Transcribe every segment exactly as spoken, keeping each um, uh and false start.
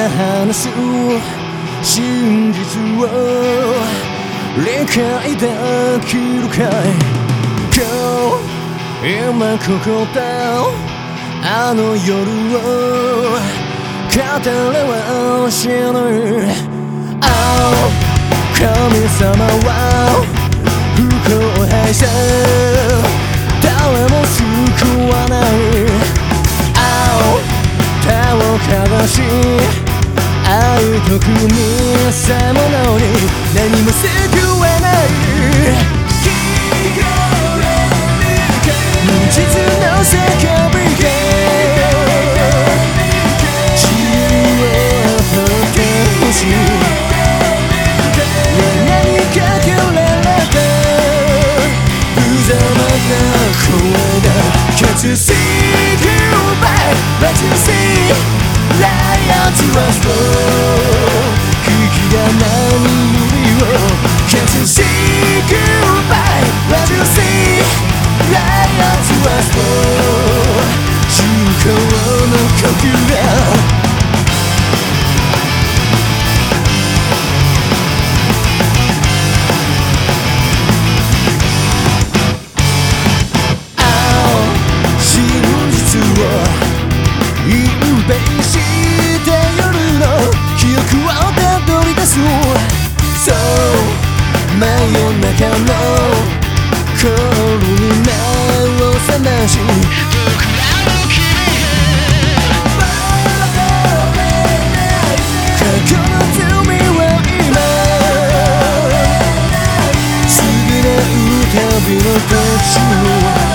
話す真実を理解できるかい。今日今ここであの夜を語れはしない。神様は不公平さ誰も救わない。手をかざし愛と国さえものに何も救えない。無実の叫びが自由を取ってほしい。何かけられた無様な声が Can't you see goodbye What you see Lions was born 引き金に指を Can't you see goodbye What you see Lions was born 中高の呼吸が真夜中の頃に目を覚まし僕らの君が過去の罪は今償う旅の途中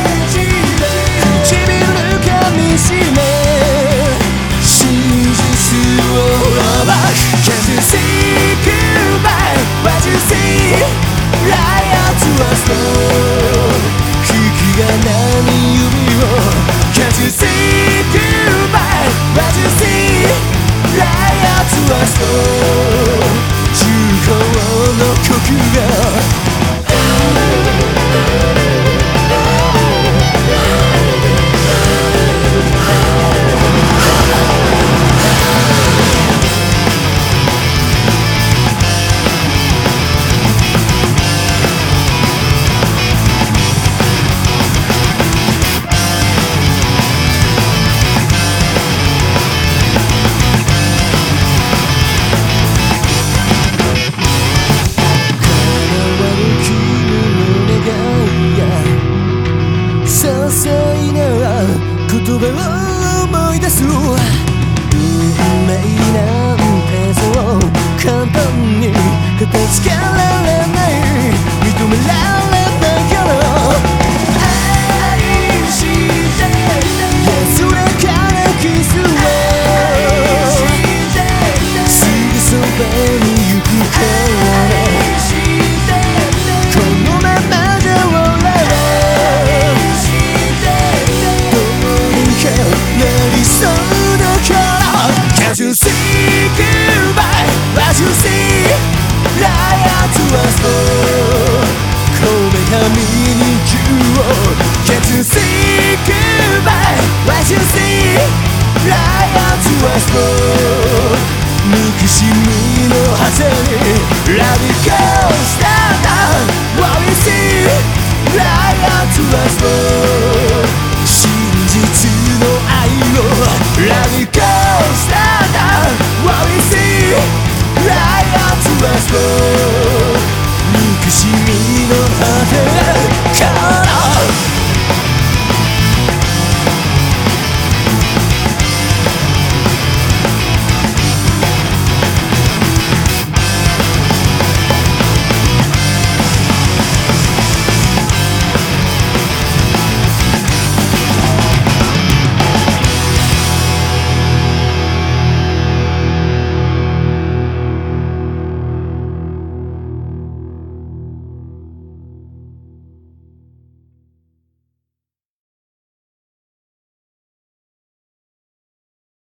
唇噛みしめ真実を暴く Can't you see goodbye What you see Lions was born 引き金に指を Can't you see goodbye What you see Lions was born 中高の呼吸が言葉を思い出す運命なんてそう簡単に片付けられない認められないから愛して安らかなキスをすぐそばに行くからこのままじゃ俺はなりそうだから Can't you see goodbye What you see Lions was born こめかみに銃を Can't you see goodbye What you see Lions was born 憎しみの果てに Radical stand up What you see Lions was born